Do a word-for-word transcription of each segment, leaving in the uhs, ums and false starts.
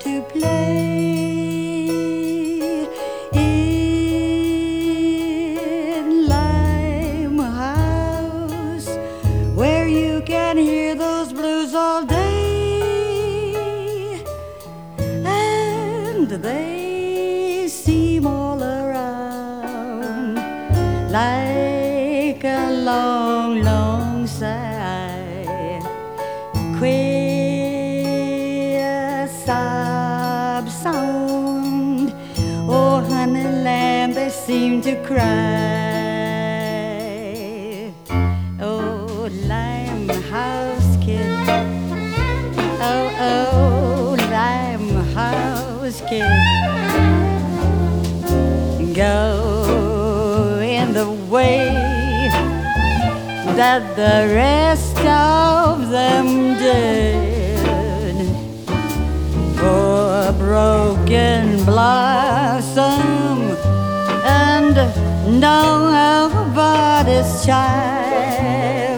to play in Limehouse, where you can hear those blues all day, and they seem all around like a long, long sigh, queer sob sound. Oh, honey lamb, they seem to cry. Oh, Limehouse kid, oh, oh, Limehouse kid, go in the way that the rest of them did. For a broken blossom and nobody's child,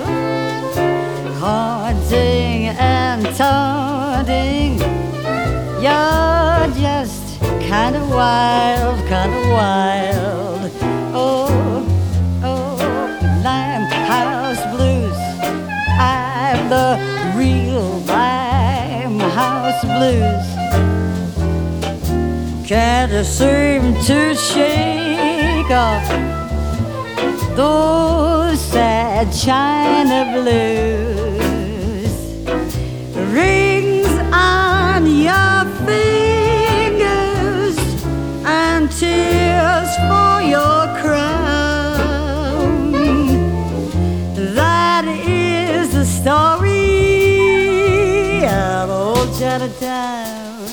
haunting and taunting, you're just kind of wild, kind of wild. Oh, oh, Limehouse blues, I'm the real Limehouse blues. Can't seem to shake off those sad China blues. Rings on your fingers and tears for your crown. That is the story of old Chinatown.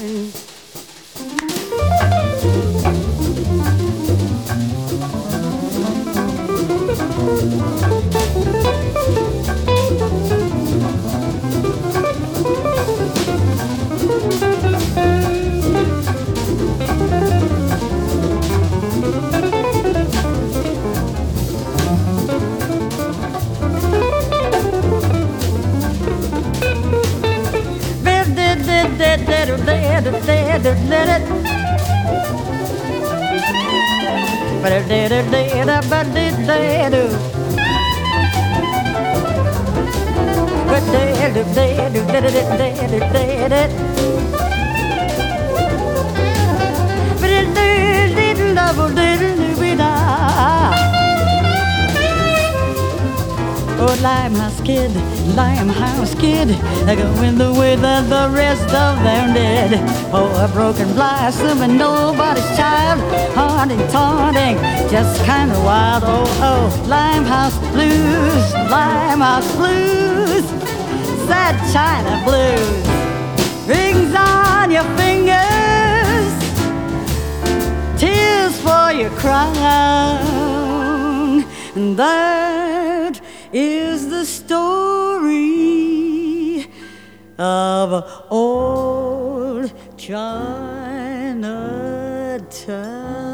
Oh, Limehouse kid, Limehouse kid, going the way that the rest of them did. Oh, a broken blossom and nobody's child, haunting, taunting, just kind of wild. Oh, oh, Limehouse blues, Limehouse blues, sad China blues. Rings on your fingers, tears for your crown. And that is the story of old Chinatown.